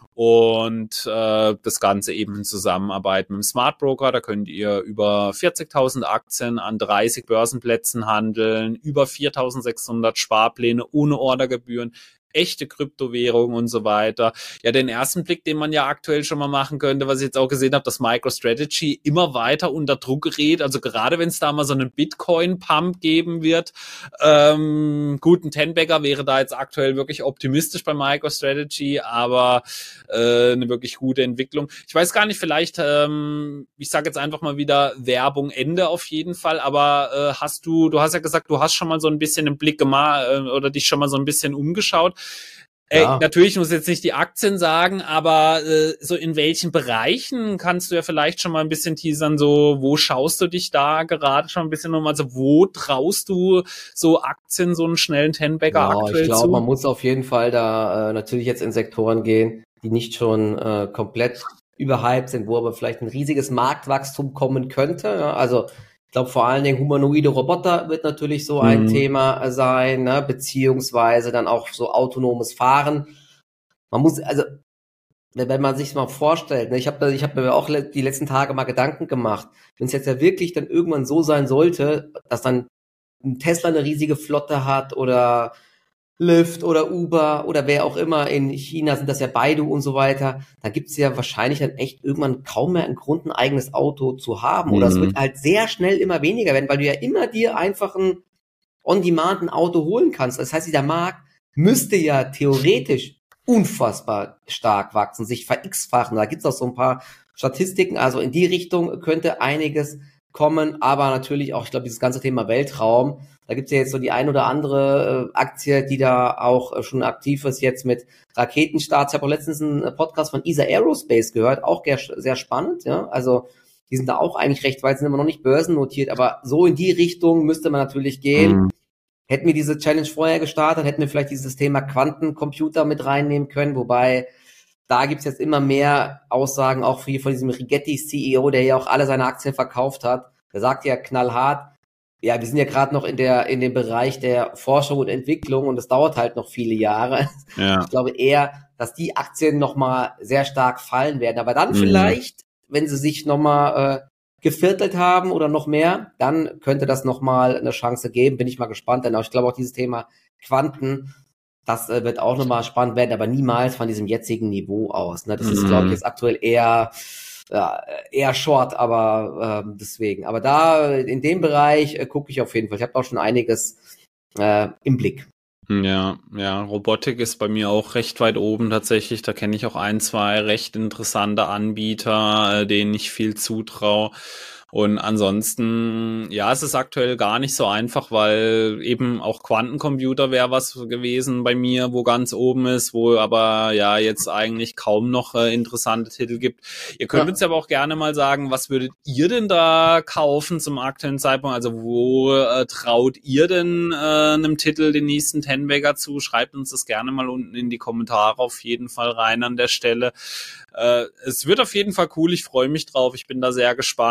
Und äh, das Ganze eben in Zusammenarbeit mit dem Smart Broker. Da könnt ihr über vierzigtausend Aktien an dreißig Börsenplätzen handeln, über viertausendsechshundert Sparpläne ohne Ordergebühren, echte Kryptowährungen und so weiter. Ja, den ersten Blick, den man ja aktuell schon mal machen könnte, was ich jetzt auch gesehen habe, dass MicroStrategy immer weiter unter Druck gerät. Also gerade wenn es da mal so einen Bitcoin-Pump geben wird. Ähm, gut, ein Ten-Bagger wäre da jetzt aktuell wirklich optimistisch bei MicroStrategy, aber äh, eine wirklich gute Entwicklung. Ich weiß gar nicht, vielleicht, ähm, ich sage jetzt einfach mal wieder Werbung Ende auf jeden Fall, aber äh, hast du, du hast ja gesagt, du hast schon mal so ein bisschen einen Blick gemacht äh, oder dich schon mal so ein bisschen umgeschaut. Ey, Ja. natürlich muss jetzt nicht die Aktien sagen, aber äh, so in welchen Bereichen kannst du ja vielleicht schon mal ein bisschen teasern, so wo schaust du dich da gerade schon ein bisschen um, also wo traust du so Aktien, so einen schnellen Ten-Bagger Ja, ich aktuell glaube, zu? man muss auf jeden Fall da äh, natürlich jetzt in Sektoren gehen, die nicht schon äh, komplett überhyped sind, wo aber vielleicht ein riesiges Marktwachstum kommen könnte. Ja? Also ich glaube vor allen Dingen humanoide Roboter wird natürlich so ein Mhm. Thema äh, sein, ne? Beziehungsweise dann auch so autonomes Fahren. Man muss, also wenn wenn man sich mal vorstellt, ne, ich habe ich hab mir auch le- die letzten Tage mal Gedanken gemacht, wenn es jetzt ja wirklich dann irgendwann so sein sollte, dass dann ein Tesla eine riesige Flotte hat oder Lyft oder Uber oder wer auch immer, in China sind das ja Baidu und so weiter, da gibt's ja wahrscheinlich dann echt irgendwann kaum mehr einen Grund, ein eigenes Auto zu haben. Oder es Mhm. wird halt sehr schnell immer weniger werden, weil du ja immer dir einfach ein On-Demand ein Auto holen kannst. Das heißt, dieser Markt müsste ja theoretisch unfassbar stark wachsen, sich ver-x-fachen. Da gibt's auch so ein paar Statistiken. Also in die Richtung könnte einiges kommen, aber natürlich auch, ich glaube, dieses ganze Thema Weltraum, da gibt's ja jetzt so die ein oder andere äh, Aktie, die da auch äh, schon aktiv ist, jetzt mit Raketenstarts. Ich habe auch letztens einen Podcast von E S A Aerospace gehört, auch sehr, sehr spannend, ja, also die sind da auch eigentlich recht weit, sind immer noch nicht börsennotiert, aber so in die Richtung müsste man natürlich gehen. Mhm. Hätten wir diese Challenge vorher gestartet, hätten wir vielleicht dieses Thema Quantencomputer mit reinnehmen können, wobei da gibt's jetzt immer mehr Aussagen, auch von diesem Rigetti-C E O, der ja auch alle seine Aktien verkauft hat. Der sagt ja knallhart, ja, wir sind ja gerade noch in der in dem Bereich der Forschung und Entwicklung und es dauert halt noch viele Jahre. Ja. Ich glaube eher, dass die Aktien nochmal sehr stark fallen werden. Aber dann Mhm. vielleicht, wenn sie sich nochmal äh, geviertelt haben oder noch mehr, dann könnte das nochmal eine Chance geben. Bin ich mal gespannt, denn auch, ich glaube auch dieses Thema Quanten, das äh, wird auch nochmal spannend werden, aber niemals von diesem jetzigen Niveau aus. Ne? Das ist, glaube ich, Mhm. jetzt aktuell eher ja, eher short, aber ähm, deswegen. Aber da in dem Bereich äh, gucke ich auf jeden Fall. Ich habe auch schon einiges äh, im Blick. Ja, ja, Robotik ist bei mir auch recht weit oben tatsächlich. Da kenne ich auch ein, zwei recht interessante Anbieter, äh, denen ich viel zutraue. Und ansonsten, ja, es ist aktuell gar nicht so einfach, weil eben auch Quantencomputer wäre was gewesen bei mir, wo ganz oben ist, wo aber ja jetzt eigentlich kaum noch äh, interessante Titel gibt. Ihr könnt Ja. uns aber auch gerne mal sagen, was würdet ihr denn da kaufen zum aktuellen Zeitpunkt? Also wo äh, traut ihr denn äh, einem Titel den nächsten Ten-Bagger zu? Schreibt uns das gerne mal unten in die Kommentare auf jeden Fall rein an der Stelle. Äh, es wird auf jeden Fall cool, ich freue mich drauf, ich bin da sehr gespannt und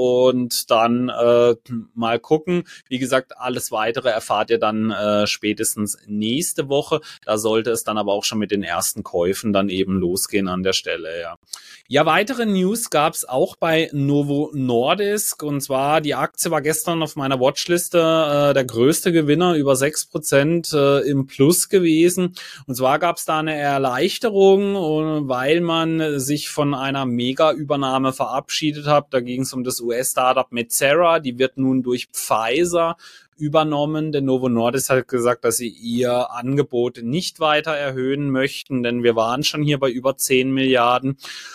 und dann äh, mal gucken. Wie gesagt, alles Weitere erfahrt ihr dann äh, spätestens nächste Woche. Da sollte es dann aber auch schon mit den ersten Käufen dann eben losgehen an der Stelle, ja. Ja, weitere News gab es auch bei Novo Nordisk, und zwar die Aktie war gestern auf meiner Watchliste äh, der größte Gewinner, über sechs Prozent äh, im Plus gewesen. Und zwar gab es da eine Erleichterung, weil man sich von einer Mega-Übernahme verabschiedet hat. Da ging es um das U S-Startup Metsera, die wird nun durch Pfizer übernommen. Denn Novo Nordisk hat gesagt, dass sie ihr Angebot nicht weiter erhöhen möchten, denn wir waren schon hier bei über zehn Milliarden.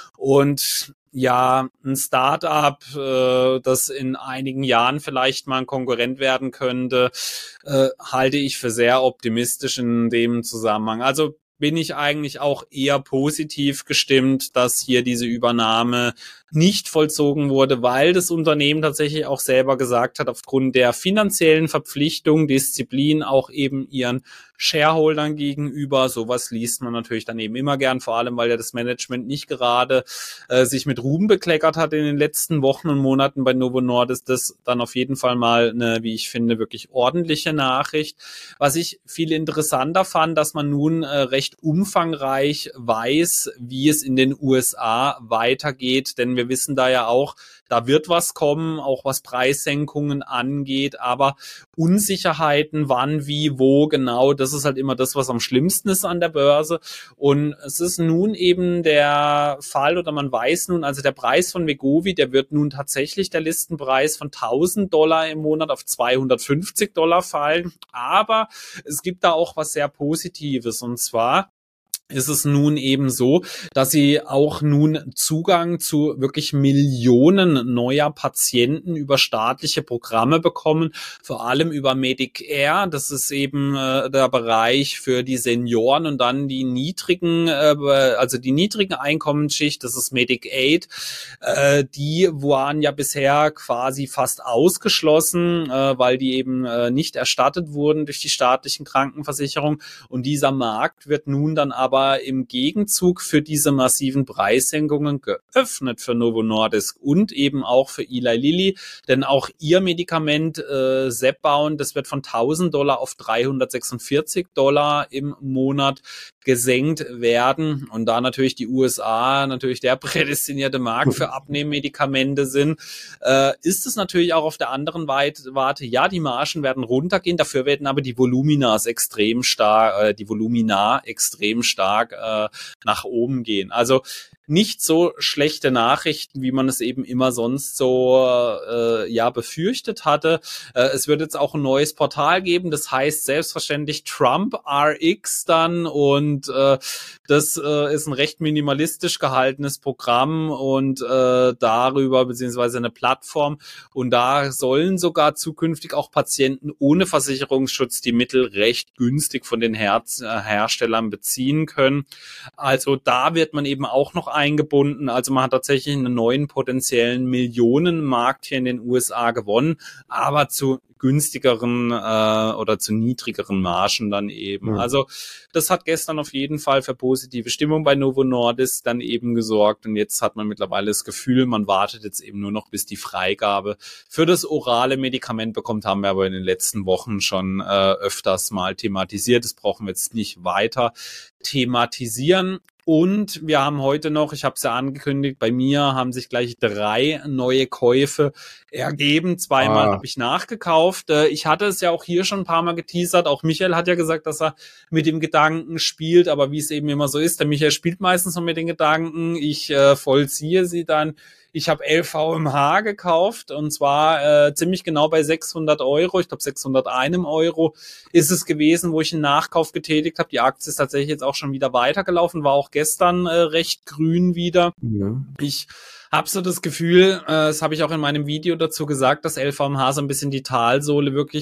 Und ja, ein Start-up, äh, das in einigen Jahren vielleicht mal ein Konkurrent werden könnte, äh, halte ich für sehr optimistisch in dem Zusammenhang. Also bin ich eigentlich auch eher positiv gestimmt, dass hier diese Übernahme nicht vollzogen wurde, weil das Unternehmen tatsächlich auch selber gesagt hat, aufgrund der finanziellen Verpflichtung, Disziplin auch eben ihren Shareholdern gegenüber. Sowas liest man natürlich dann eben immer gern, vor allem weil ja das Management nicht gerade äh, sich mit Ruhm bekleckert hat in den letzten Wochen und Monaten bei Novo Nordisk. Das dann auf jeden Fall mal eine, wie ich finde, wirklich ordentliche Nachricht. Was ich viel interessanter fand, dass man nun äh, recht umfangreich weiß, wie es in den U S A weitergeht, denn wir Wir wissen da ja auch, da wird was kommen, auch was Preissenkungen angeht, aber Unsicherheiten, wann, wie, wo genau, das ist halt immer das, was am schlimmsten ist an der Börse. Und es ist nun eben der Fall, oder man weiß nun, also der Preis von Wegovy, der wird nun tatsächlich, der Listenpreis, von tausend Dollar im Monat auf zweihundertfünfzig Dollar fallen. Aber es gibt da auch was sehr Positives, und zwar ist es nun eben so, dass sie auch nun Zugang zu wirklich Millionen neuer Patienten über staatliche Programme bekommen, vor allem über Medicare. Das ist eben äh, der Bereich für die Senioren und dann die niedrigen, äh, also die niedrigen Einkommensschicht, das ist Medicaid. Äh, die waren ja bisher quasi fast ausgeschlossen, äh, weil die eben äh, nicht erstattet wurden durch die staatlichen Krankenversicherungen. Und dieser Markt wird nun dann aber im Gegenzug für diese massiven Preissenkungen geöffnet für Novo Nordisk und eben auch für Eli Lilly, denn auch ihr Medikament äh, Zepbound, das wird von tausend Dollar auf dreihundertsechsundvierzig Dollar im Monat gesenkt werden, und da natürlich die U S A natürlich der prädestinierte Markt für Abnehmmedikamente sind, äh, ist es natürlich auch auf der anderen Warte, ja, die Margen werden runtergehen, dafür werden aber die Voluminas extrem stark, äh, die Volumina extrem stark äh, nach oben gehen. Also nicht so schlechte Nachrichten, wie man es eben immer sonst so äh, ja befürchtet hatte. Äh, es wird jetzt auch ein neues Portal geben, das heißt selbstverständlich Trump R X dann, und äh, das äh, ist ein recht minimalistisch gehaltenes Programm und äh, darüber beziehungsweise eine Plattform, und da sollen sogar zukünftig auch Patienten ohne Versicherungsschutz die Mittel recht günstig von den Her- Herstellern beziehen können. Also da wird man eben auch noch eingebunden. Also man hat tatsächlich einen neuen potenziellen Millionenmarkt hier in den U S A gewonnen, aber zu günstigeren äh, oder zu niedrigeren Margen dann eben. Mhm. Also das hat gestern auf jeden Fall für positive Stimmung bei Novo Nordisk dann eben gesorgt, und jetzt hat man mittlerweile das Gefühl, man wartet jetzt eben nur noch, bis die Freigabe für das orale Medikament bekommt, haben wir aber in den letzten Wochen schon äh, öfters mal thematisiert. Das brauchen wir jetzt nicht weiter thematisieren. Und wir haben heute noch, ich habe es ja angekündigt, bei mir haben sich gleich drei neue Käufe ergeben. Zweimal ah. habe ich nachgekauft. Ich hatte es ja auch hier schon ein paar Mal geteasert. Auch Michael hat ja gesagt, dass er mit dem Gedanken spielt. Aber wie es eben immer so ist, der Michael spielt meistens noch mit den Gedanken. Ich äh, vollziehe sie dann. Ich habe L V M H gekauft, und zwar äh, ziemlich genau bei sechshundert Euro. Ich glaube sechshunderteins Euro ist es gewesen, wo ich einen Nachkauf getätigt habe. Die Aktie ist tatsächlich jetzt auch schon wieder weitergelaufen, war auch gestern äh, recht grün wieder. Ja. Ich habe so das Gefühl, äh, das habe ich auch in meinem Video dazu gesagt, dass L V M H so ein bisschen die Talsohle wirklich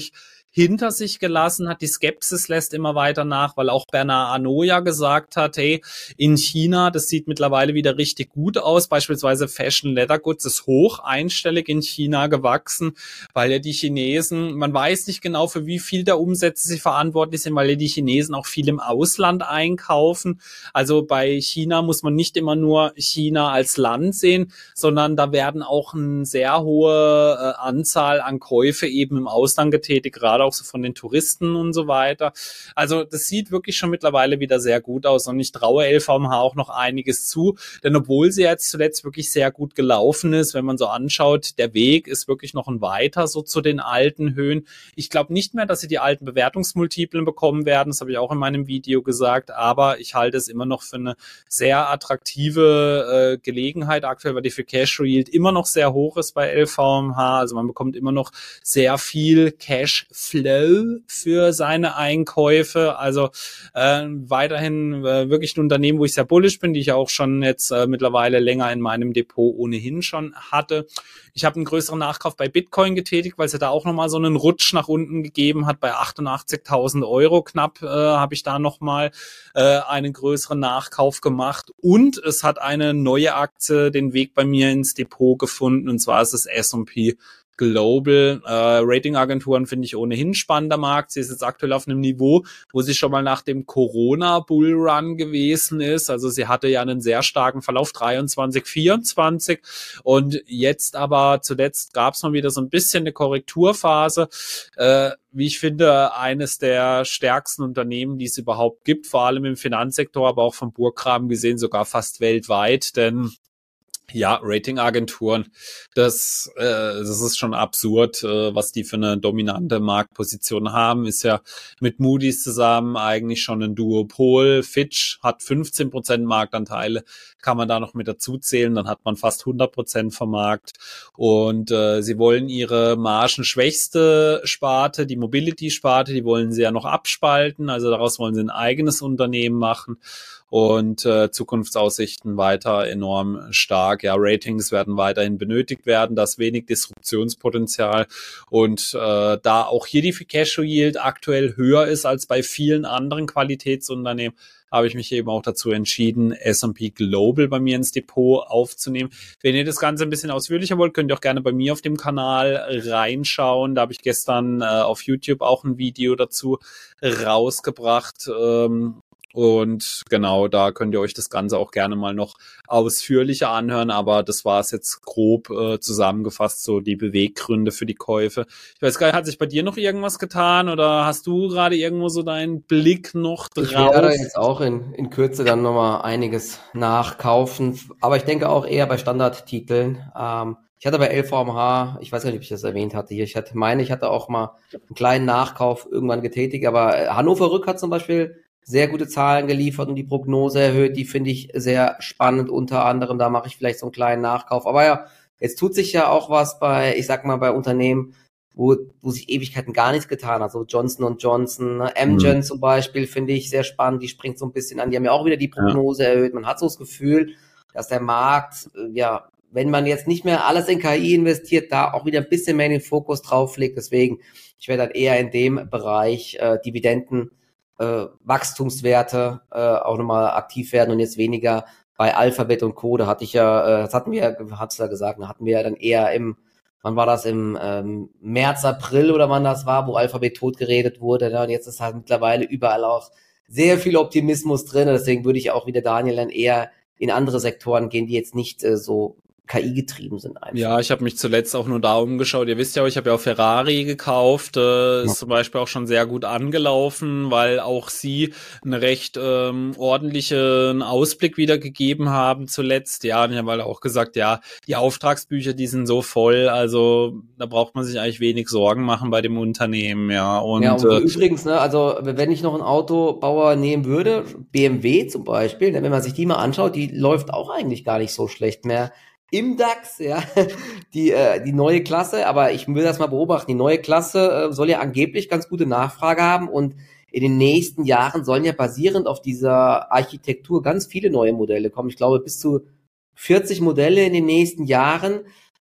hinter sich gelassen hat. Die Skepsis lässt immer weiter nach, weil auch Bernard Arnault ja gesagt hat, hey, in China, das sieht mittlerweile wieder richtig gut aus. Beispielsweise Fashion Leather Goods ist hoch einstellig in China gewachsen, weil ja die Chinesen, man weiß nicht genau, für wie viel der Umsätze sie verantwortlich sind, weil ja die Chinesen auch viel im Ausland einkaufen. Also bei China muss man nicht immer nur China als Land sehen, sondern da werden auch eine sehr hohe äh, Anzahl an Käufe eben im Ausland getätigt, gerade auch so von den Touristen und so weiter. Also das sieht wirklich schon mittlerweile wieder sehr gut aus und ich traue L V M H auch noch einiges zu, denn obwohl sie jetzt zuletzt wirklich sehr gut gelaufen ist, wenn man so anschaut, der Weg ist wirklich noch ein weiter so zu den alten Höhen. Ich glaube nicht mehr, dass sie die alten Bewertungsmultiplen bekommen werden, das habe ich auch in meinem Video gesagt, aber ich halte es immer noch für eine sehr attraktive äh, Gelegenheit aktuell, weil die Free Cash Yield immer noch sehr hoch ist bei L V M H, also man bekommt immer noch sehr viel Cash Flow für seine Einkäufe, also äh, weiterhin äh, wirklich ein Unternehmen, wo ich sehr bullish bin, die ich auch schon jetzt äh, mittlerweile länger in meinem Depot ohnehin schon hatte. Ich habe einen größeren Nachkauf bei Bitcoin getätigt, weil es ja da auch nochmal so einen Rutsch nach unten gegeben hat. Bei achtundachtzigtausend Euro knapp äh, habe ich da nochmal äh, einen größeren Nachkauf gemacht. Und es hat eine neue Aktie den Weg bei mir ins Depot gefunden, und zwar ist es S und P Global. Äh, Ratingagenturen finde ich ohnehin spannender Markt. Sie ist jetzt aktuell auf einem Niveau, wo sie schon mal nach dem Corona-Bullrun gewesen ist. Also sie hatte ja einen sehr starken Verlauf, dreiundzwanzig, vierundzwanzig. Und jetzt aber zuletzt gab es mal wieder so ein bisschen eine Korrekturphase. Äh, wie ich finde, eines der stärksten Unternehmen, die es überhaupt gibt, vor allem im Finanzsektor, aber auch vom Burggraben gesehen, sogar fast weltweit, denn ja, Ratingagenturen, das, äh, das ist schon absurd, äh, was die für eine dominante Marktposition haben. Ist ja mit Moody's zusammen eigentlich schon ein Duopol. Fitch hat fünfzehn Prozent Marktanteile, kann man da noch mit dazu zählen, dann hat man fast hundert Prozent vom Markt. Und äh, sie wollen ihre margenschwächste Sparte, die Mobility-Sparte, die wollen sie ja noch abspalten. Also daraus wollen sie ein eigenes Unternehmen machen. Und äh, Zukunftsaussichten weiter enorm stark. Ja, Ratings werden weiterhin benötigt werden, da ist wenig Disruptionspotenzial. Und äh, da auch hier die Free Cash Yield aktuell höher ist als bei vielen anderen Qualitätsunternehmen, habe ich mich eben auch dazu entschieden, S und P Global bei mir ins Depot aufzunehmen. Wenn ihr das Ganze ein bisschen ausführlicher wollt, könnt ihr auch gerne bei mir auf dem Kanal reinschauen. Da habe ich gestern äh, auf YouTube auch ein Video dazu rausgebracht. Ähm, Und genau, da könnt ihr euch das Ganze auch gerne mal noch ausführlicher anhören, aber das war es jetzt grob äh, zusammengefasst, so die Beweggründe für die Käufe. Ich weiß gar nicht, hat sich bei dir noch irgendwas getan oder hast du gerade irgendwo so deinen Blick noch drauf? Ich werde jetzt auch in, in Kürze dann nochmal einiges nachkaufen, aber ich denke auch eher bei Standardtiteln. Ähm, ich hatte bei L V M H, ich weiß gar nicht, ob ich das erwähnt hatte hier, ich hatte meine, ich hatte auch mal einen kleinen Nachkauf irgendwann getätigt, aber Hannover Rück hat zum Beispiel sehr gute Zahlen geliefert und die Prognose erhöht, die finde ich sehr spannend, unter anderem, da mache ich vielleicht so einen kleinen Nachkauf. Aber ja, jetzt tut sich ja auch was bei, ich sag mal, bei Unternehmen, wo, wo sich Ewigkeiten gar nichts getan hat, so Johnson und Johnson, ne? Amgen mhm. zum Beispiel finde ich sehr spannend, die springt so ein bisschen an, die haben ja auch wieder die Prognose ja. erhöht. Man hat so das Gefühl, dass der Markt, ja, wenn man jetzt nicht mehr alles in K I investiert, da auch wieder ein bisschen mehr in den Fokus drauf legt. Deswegen, ich werde dann eher in dem Bereich äh, Dividenden Äh, Wachstumswerte äh, auch nochmal aktiv werden und jetzt weniger bei Alphabet und Co. Da hatte ich ja, äh, das hatten wir, hat's da gesagt, da hatten wir ja dann eher im, wann war das, im ähm, März, April oder wann das war, wo Alphabet totgeredet wurde. Ja, und jetzt ist halt mittlerweile überall auch sehr viel Optimismus drin. Deswegen würde ich auch wieder Daniel dann eher in andere Sektoren gehen, die jetzt nicht äh, so K I-getrieben sind einfach. Ja, ich habe mich zuletzt auch nur da umgeschaut. Ihr wisst ja, ich habe ja auch Ferrari gekauft. Äh, ja. Ist zum Beispiel auch schon sehr gut angelaufen, weil auch sie einen recht ähm, ordentlichen Ausblick wieder gegeben haben zuletzt. Ja, und ich habe halt auch gesagt, ja, die Auftragsbücher, die sind so voll, also da braucht man sich eigentlich wenig Sorgen machen bei dem Unternehmen. Ja, und, ja, und äh, übrigens, ne, also wenn ich noch einen Autobauer nehmen würde, B M W zum Beispiel, wenn man sich die mal anschaut, die läuft auch eigentlich gar nicht so schlecht mehr. Im DAX, ja, die äh, die neue Klasse, aber ich will das mal beobachten, die neue Klasse äh, soll ja angeblich ganz gute Nachfrage haben und in den nächsten Jahren sollen ja basierend auf dieser Architektur ganz viele neue Modelle kommen. Ich glaube bis zu vierzig Modelle in den nächsten Jahren.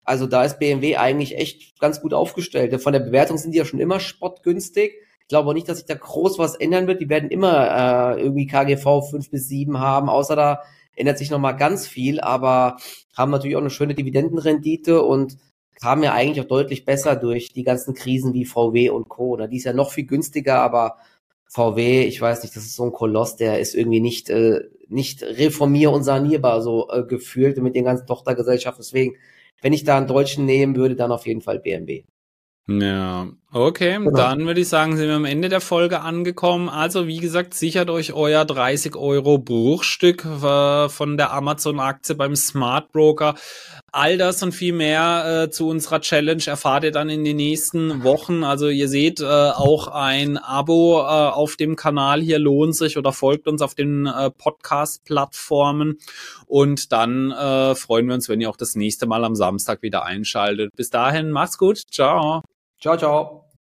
Also da ist B M W eigentlich echt ganz gut aufgestellt. Von der Bewertung sind die ja schon immer spottgünstig. Ich glaube auch nicht, dass sich da groß was ändern wird. Die werden immer äh, irgendwie K G V fünf bis sieben haben, außer da ändert sich nochmal ganz viel, aber haben natürlich auch eine schöne Dividendenrendite und kamen ja eigentlich auch deutlich besser durch die ganzen Krisen wie V W und Co. Die ist ja noch viel günstiger, aber V W, ich weiß nicht, das ist so ein Koloss, der ist irgendwie nicht äh, nicht reformier- und sanierbar so äh, gefühlt mit den ganzen Tochtergesellschaften. Deswegen, wenn ich da einen Deutschen nehmen würde, dann auf jeden Fall B M W. Ja, okay, genau. Dann würde ich sagen, sind wir am Ende der Folge angekommen. Also wie gesagt, sichert euch euer dreißig Euro Bruchstück äh, von der Amazon-Aktie beim Smart Broker. All das und viel mehr äh, zu unserer Challenge erfahrt ihr dann in den nächsten Wochen. Also ihr seht, äh, auch ein Abo äh, auf dem Kanal hier lohnt sich oder folgt uns auf den äh, Podcast-Plattformen. Und dann äh, freuen wir uns, wenn ihr auch das nächste Mal am Samstag wieder einschaltet. Bis dahin, macht's gut. Ciao. Ciao, ciao.